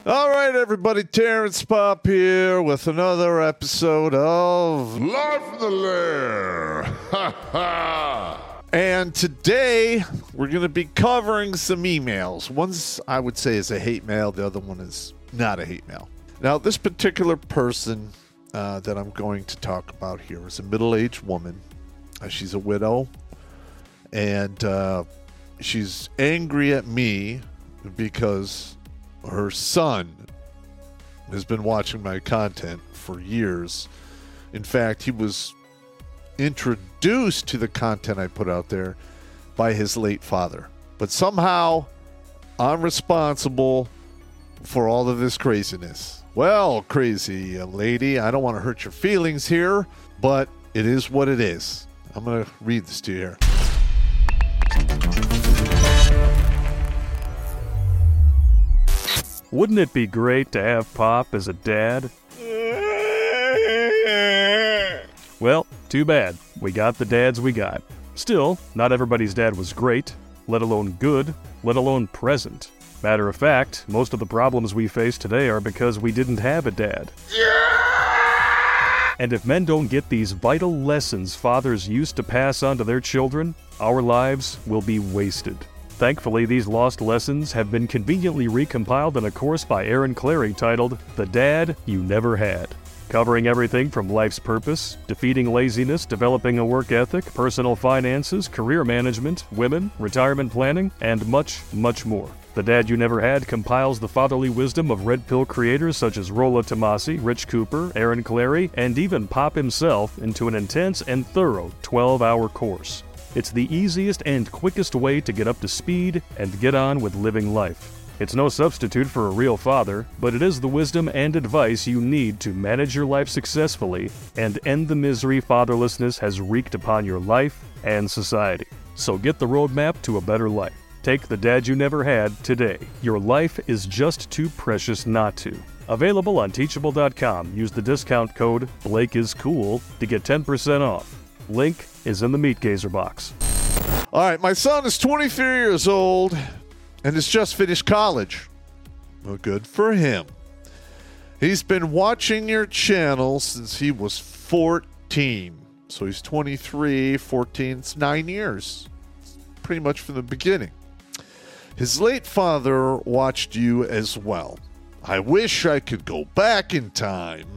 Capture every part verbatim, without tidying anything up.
All right, everybody, Terrence Pop here with another episode of Live from the Lair. Ha ha. And today we're going to be covering some emails. One's, I would say, is a hate mail. The other one is not a hate mail. Now, this particular person uh, that I'm going to talk about here is a middle-aged woman. Uh, she's a widow, and uh, she's angry at me because her son has been watching my content for years. In fact, he was introduced to the content I put out there by his late father. But somehow, I'm responsible for all of this craziness. Well, crazy lady, I don't want to hurt your feelings here, but it is what it is. I'm going to read this to you here. Wouldn't it be great to have Pop as a dad? Well, too bad. We got the dads we got. Still, not everybody's dad was great, let alone good, let alone present. Matter of fact, most of the problems we face today are because we didn't have a dad. And if men don't get these vital lessons fathers used to pass on to their children, our lives will be wasted. Thankfully, these lost lessons have been conveniently recompiled in a course by Aaron Clary titled The Dad You Never Had, covering everything from life's purpose, defeating laziness, developing a work ethic, personal finances, career management, women, retirement planning, and much, much more. The Dad You Never Had compiles the fatherly wisdom of Red Pill creators such as Rolla Tomasi, Rich Cooper, Aaron Clary, and even Pop himself into an intense and thorough twelve-hour course. It's the easiest and quickest way to get up to speed and get on with living life. It's no substitute for a real father, but it is the wisdom and advice you need to manage your life successfully and end the misery fatherlessness has wreaked upon your life and society. So get the roadmap to a better life. Take the Dad You Never Had today. Your life is just too precious not to. Available on Teachable dot com. Use the discount code BlakeIsCool to get ten percent off. Link is in the Meat Gazer box. All right, my son is twenty-three years old and has just finished college. Well, good for him. He's been watching your channel since he was fourteen. So he's twenty-three, fourteen, it's nine years. Pretty much from the beginning. His late father watched you as well. I wish I could go back in time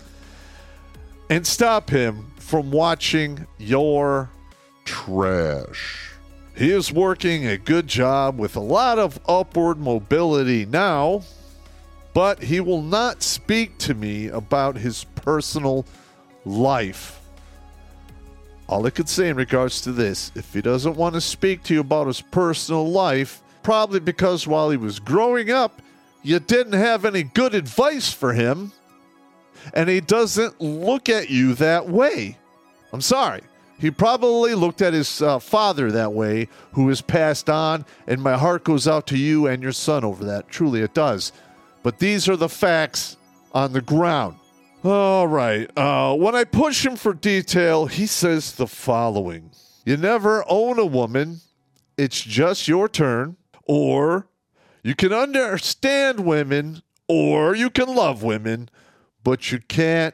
and stop him from watching your trash. He is working a good job with a lot of upward mobility now, but he will not speak to me about his personal life. All I could say in regards to this, if he doesn't want to speak to you about his personal life, probably because while he was growing up, you didn't have any good advice for him, and he doesn't look at you that way. I'm sorry. He probably looked at his uh, father that way, who has passed on, and my heart goes out to you and your son over that. Truly, it does. But these are the facts on the ground. All right. Uh, when I push him for detail, he says the following. You never own a woman. It's just your turn. Or you can understand women, or you can love women, but you can't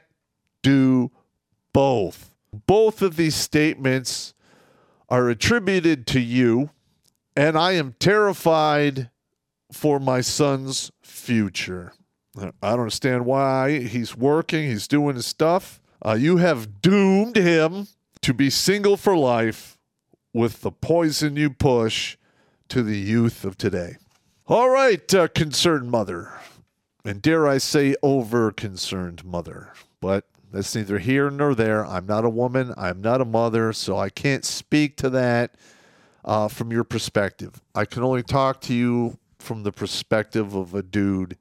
do both. Both of these statements are attributed to you, and I am terrified for my son's future. I don't understand why. He's working, he's doing his stuff. Uh, you have doomed him to be single for life with the poison you push to the youth of today. All right, uh, concerned mother, and dare I say over-concerned mother, but that's neither here nor there. I'm not a woman. I'm not a mother, so I can't speak to that uh, from your perspective. I can only talk to you from the perspective of a dude,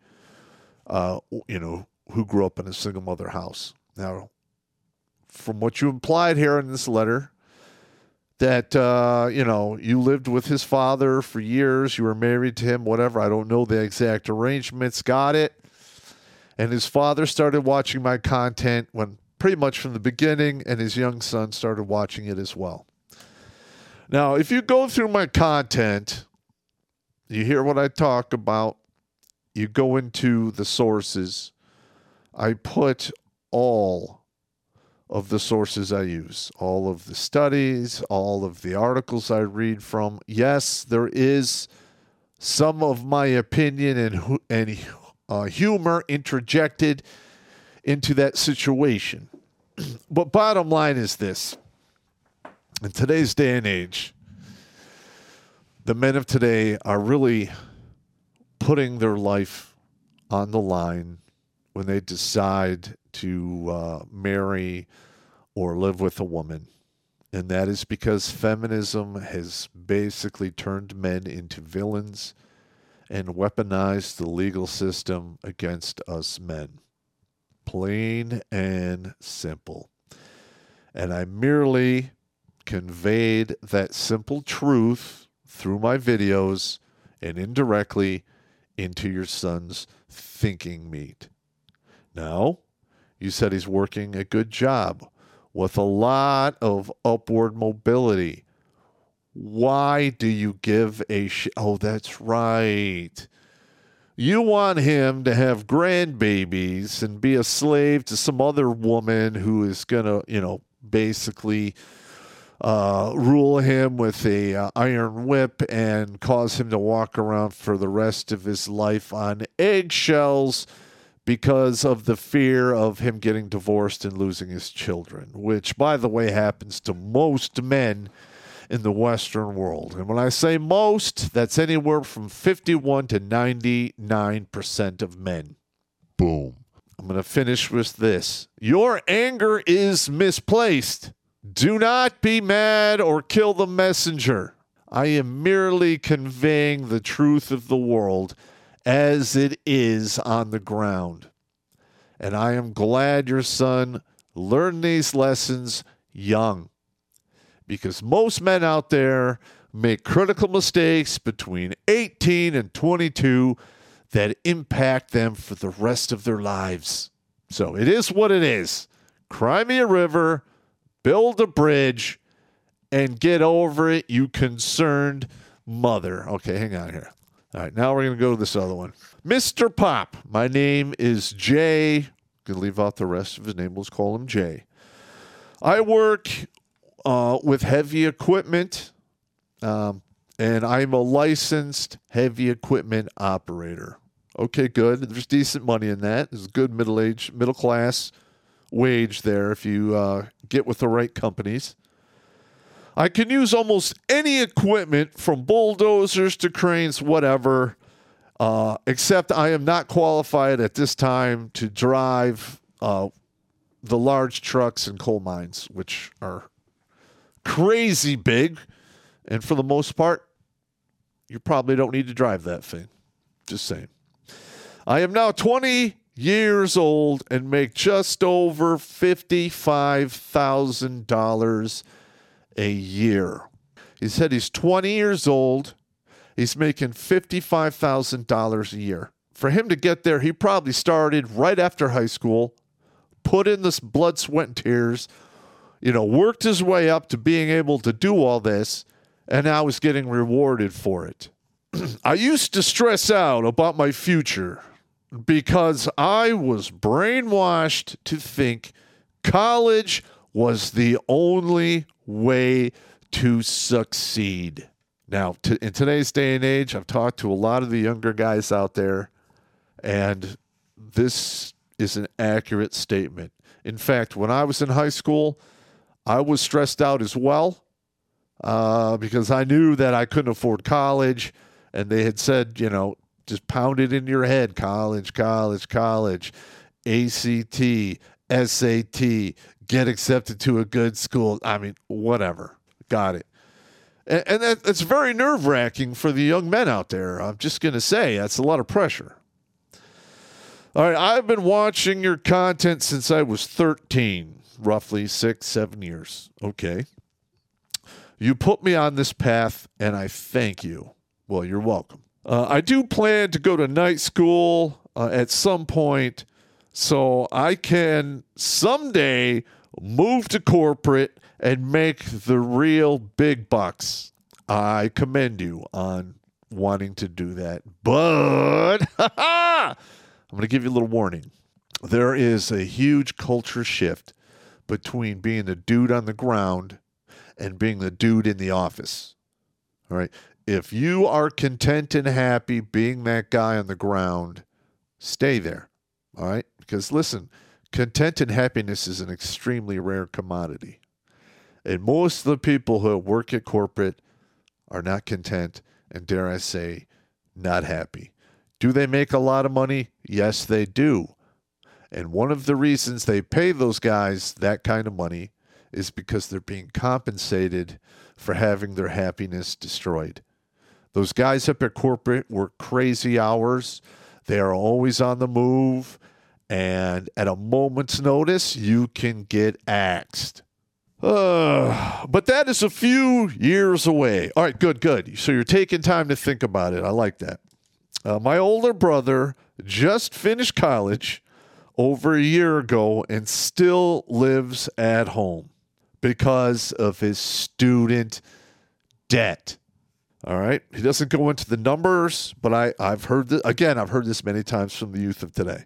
uh, you know, who grew up in a single mother house. Now, from what you implied here in this letter, that, uh, you know, you lived with his father for years, you were married to him, whatever. I don't know the exact arrangements. Got it. And his father started watching my content when pretty much from the beginning, and his young son started watching it as well. Now, if you go through my content, you hear what I talk about, you go into the sources. I put all of the sources I use, all of the studies, all of the articles I read from. Yes, there is some of my opinion and, and uh, humor interjected into that situation. But bottom line is this. In today's day and age, the men of today are really putting their life on the line when they decide to uh, marry or live with a woman. And that is because feminism has basically turned men into villains and weaponized the legal system against us men. Plain and simple. And I merely conveyed that simple truth through my videos and indirectly into your son's thinking meat. Now, you said he's working a good job with a lot of upward mobility. Why do you give a sh- Oh, that's right. You want him to have grandbabies and be a slave to some other woman who is going to, you know, basically uh, rule him with a uh, iron whip and cause him to walk around for the rest of his life on eggshells because of the fear of him getting divorced and losing his children, which, by the way, happens to most men in the Western world. And when I say most, that's anywhere from fifty-one to ninety-nine percent of men. Boom. I'm going to finish with this. Your anger is misplaced. Do not be mad or kill the messenger. I am merely conveying the truth of the world as it is on the ground. And I am glad your son learned these lessons young. Because most men out there make critical mistakes between eighteen and twenty-two that impact them for the rest of their lives. So it is what it is. Cry me a river, build a bridge, and get over it, you concerned mother. Okay, hang on here. All right, now we're going to go to this other one. Mister Pop, my name is Jay. I'm going to leave out the rest of his name. Let's call him Jay. I work uh, with heavy equipment, um, and I'm a licensed heavy equipment operator. Okay, good. There's decent money in that. There's a good middle-aged, middle-class wage there if you uh, get with the right companies. I can use almost any equipment from bulldozers to cranes, whatever, uh, except I am not qualified at this time to drive uh, the large trucks and coal mines, which are crazy big. And for the most part, you probably don't need to drive that thing. Just saying. I am now twenty years old and make just over fifty-five thousand dollars a year. He said he's twenty years old. He's making fifty-five thousand dollars a year. For him to get there, he probably started right after high school, put in this blood, sweat, and tears, you know, worked his way up to being able to do all this, and now he's getting rewarded for it. I used to stress out about my future because I was brainwashed to think college was the only way to succeed. Now, to, in today's day and age, I've talked to a lot of the younger guys out there, and this is an accurate statement. In fact, when I was in high school, I was stressed out as well uh, because I knew that I couldn't afford college, and they had said, you know, just pound it in your head, college, college, college, A C T, S A T, get accepted to a good school. I mean, whatever. Got it. And, and that, that's very nerve-wracking for the young men out there. I'm just going to say that's a lot of pressure. All right, I've been watching your content since I was thirteen, roughly six, seven years. Okay. You put me on this path, and I thank you. Well, you're welcome. Uh, I do plan to go to night school uh, at some point so I can someday move to corporate and make the real big bucks. I commend you on wanting to do that. But I'm going to give you a little warning. There is a huge culture shift between being the dude on the ground and being the dude in the office. All right. If you are content and happy being that guy on the ground, stay there. All right. Because listen, content and happiness is an extremely rare commodity. And most of the people who work at corporate are not content and, dare I say, not happy. Do they make a lot of money? Yes, they do. And one of the reasons they pay those guys that kind of money is because they're being compensated for having their happiness destroyed. Those guys up at corporate work crazy hours. They are always on the move. And at a moment's notice, you can get axed. Uh, but that is a few years away. All right, good, good. So you're taking time to think about it. I like that. Uh, my older brother just finished college over a year ago and still lives at home because of his student debt. All right. He doesn't go into the numbers, but I, I've heard this, again, I've heard this many times from the youth of today.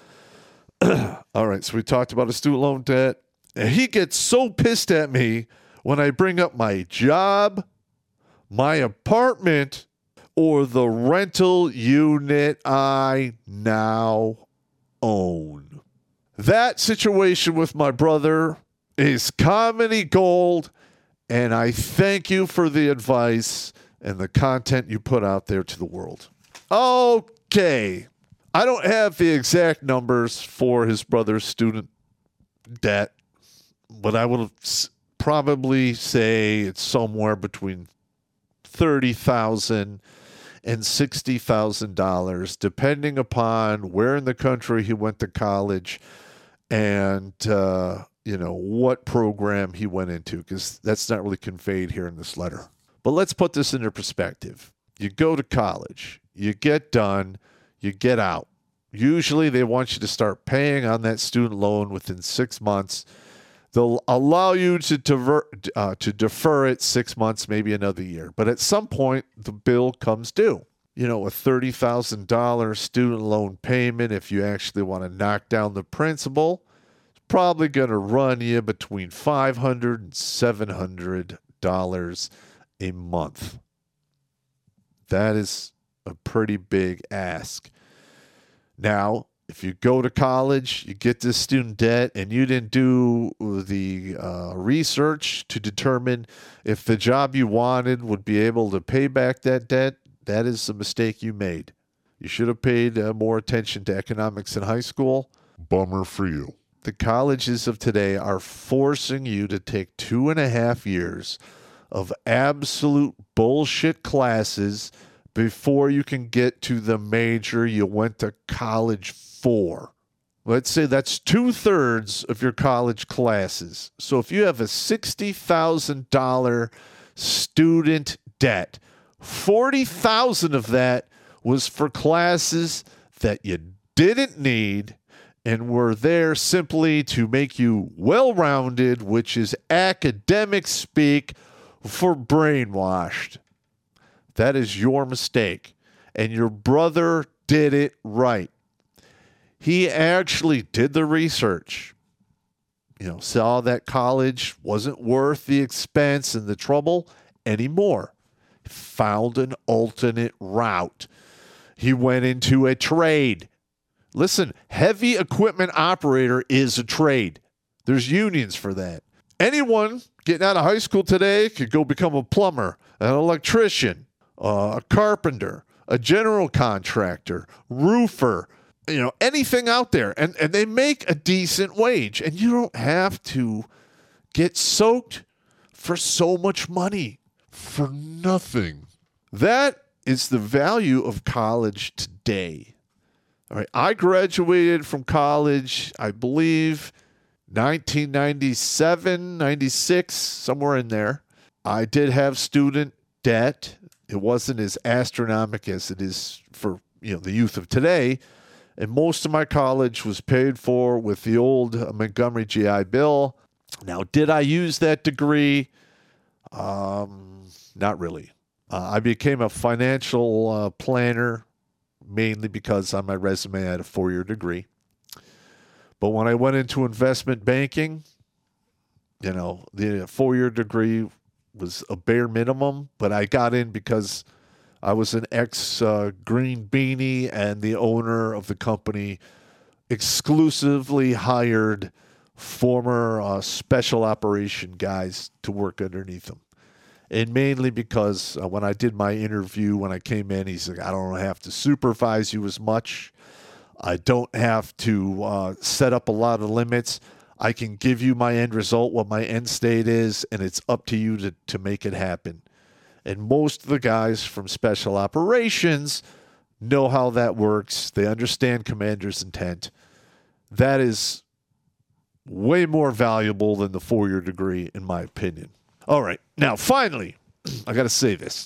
All right. So we talked about his student loan debt. And he gets so pissed at me when I bring up my job, my apartment, or the rental unit I now own. That situation with my brother is comedy gold, and I thank you for the advice and the content you put out there to the world. Okay. I don't have the exact numbers for his brother's student debt, but I will probably say it's somewhere between thirty thousand dollars and sixty thousand dollars, depending upon where in the country he went to college and, uh, you know, what program he went into, because that's not really conveyed here in this letter. But let's put this into perspective. You go to college, you get done, you get out. Usually they want you to start paying on that student loan within six months. They'll allow you to divert, uh, to defer it six months, maybe another year. But at some point, the bill comes due. You know, a thirty thousand dollars student loan payment, if you actually want to knock down the principal, is probably going to run you between five hundred dollars and seven hundred dollars a month. That is a pretty big ask. Now, if you go to college, you get this student debt, and you didn't do the uh, research to determine if the job you wanted would be able to pay back that debt, that is a mistake you made. You should have paid uh, more attention to economics in high school. Bummer for you. The colleges of today are forcing you to take two and a half years of absolute bullshit classes before you can get to the major you went to college for. Let's say that's two-thirds of your college classes. So if you have a sixty thousand dollars student debt, forty thousand dollars of that was for classes that you didn't need and were there simply to make you well-rounded, which is academic speak for brainwashed. That is your mistake. And your brother did it right. He actually did the research. You know, saw that college wasn't worth the expense and the trouble anymore. Found an alternate route. He went into a trade. Listen, heavy equipment operator is a trade. There's unions for that. Anyone getting out of high school today could go become a plumber, an electrician, uh, a carpenter, a general contractor, roofer, you know, anything out there. And, and they make a decent wage. And you don't have to get soaked for so much money. For nothing. That is the value of college today. All right. I graduated from college, I believe, nineteen ninety-seven, ninety-six, somewhere in there. I did have student debt. It wasn't as astronomical as it is for, you know, the youth of today. And most of my college was paid for with the old Montgomery G I Bill. Now, did I use that degree? Um, not really. Uh, I became a financial uh, planner mainly because on my resume I had a four-year degree. But when I went into investment banking, you know, the four-year degree was a bare minimum, but I got in because I was an ex-Green uh, Beanie, and the owner of the company exclusively hired former uh, special operation guys to work underneath him. And mainly because uh, when I did my interview, when I came in, he's like, I don't have to supervise you as much. I don't have to uh, set up a lot of limits. I can give you my end result, what my end state is, and it's up to you to, to make it happen. And most of the guys from special operations know how that works. They understand commander's intent. That is way more valuable than the four-year degree, in my opinion. All right. Now, finally, I got to say this.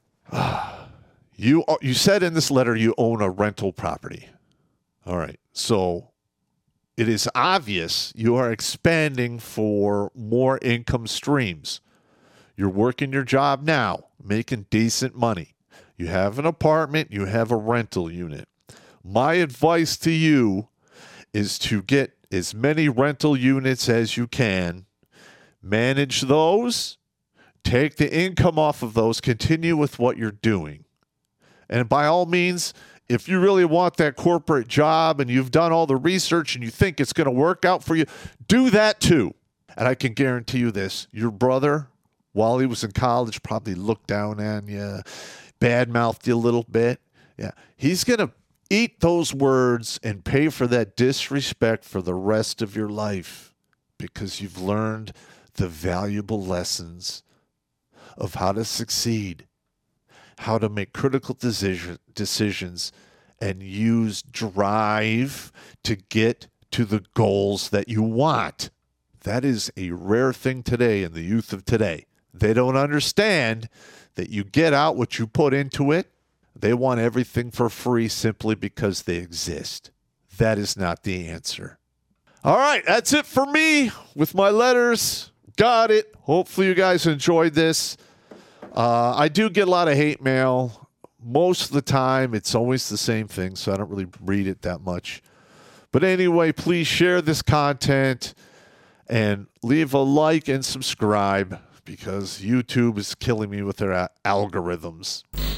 You you said in this letter you own a rental property. All right. So it is obvious you are expanding for more income streams. You're working your job now, making decent money. You have an apartment. You have a rental unit. My advice to you is to get as many rental units as you can. Manage those, take the income off of those, continue with what you're doing. And by all means, if you really want that corporate job and you've done all the research and you think it's going to work out for you, do that too. And I can guarantee you this, your brother, while he was in college, probably looked down on you, bad-mouthed you a little bit. Yeah, he's going to eat those words and pay for that disrespect for the rest of your life because you've learned the valuable lessons of how to succeed, how to make critical decision, decisions, and use drive to get to the goals that you want. That is a rare thing today in the youth of today. They don't understand that you get out what you put into it. They want everything for free simply because they exist. That is not the answer. All right, that's it for me with my letters. Got it. Hopefully you guys enjoyed this. Uh, I do get a lot of hate mail. Most of the time, it's always the same thing, so I don't really read it that much. But anyway, please share this content and leave a like and subscribe because YouTube is killing me with their a- algorithms.